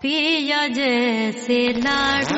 पिया जैसे लाडू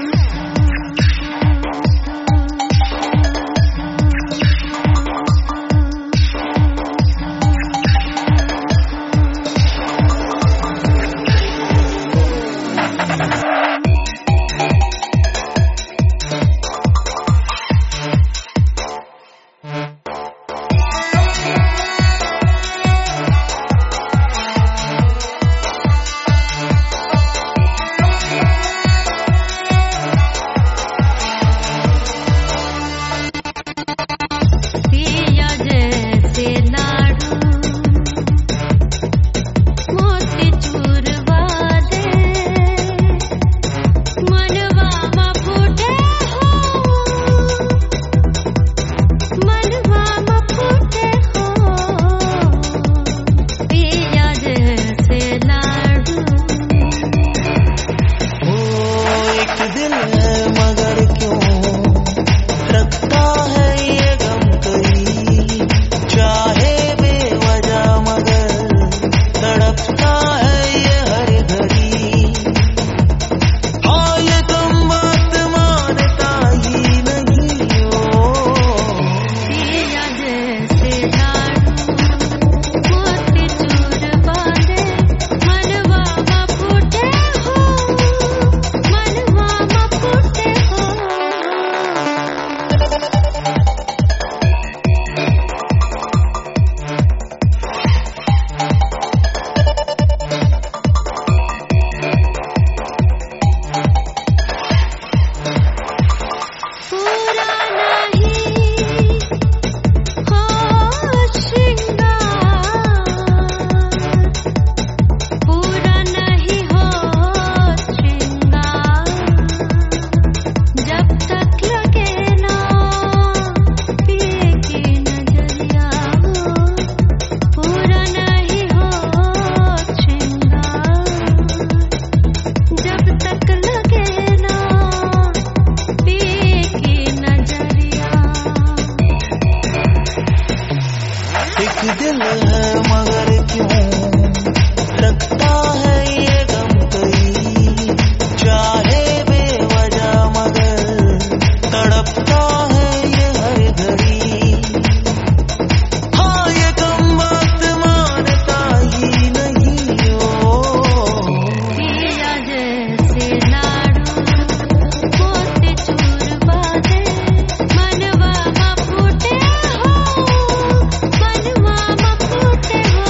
दिल है मगर क्यों रखता है ये गम कोई, चाहे बेवजह मगर तड़पता है ये हर घड़ी। हाँ ये गम बात मानता ही नहीं हो। पिया जैसे लाडू मोती चूर बादे मनवा मा फूटे हो, मनवा मा फूटे हो।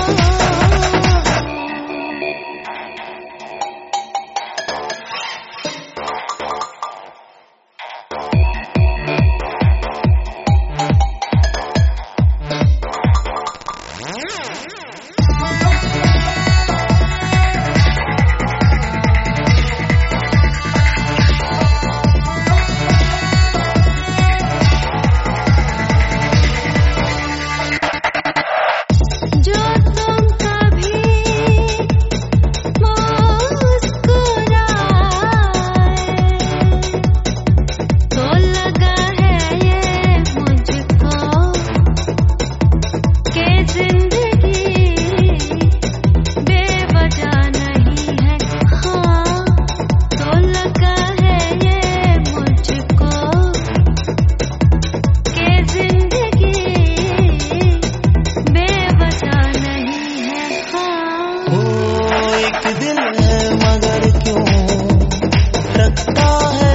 जो तुम कभी मुस्कुराए तो लगा है ये मुझको कि जिंदगी बेवजह नहीं है। हाँ तो लगा है ये मुझको कि जिंदगी बेवजह नहीं है। हाँ ओ एक दिल है मगर क्यों रखता है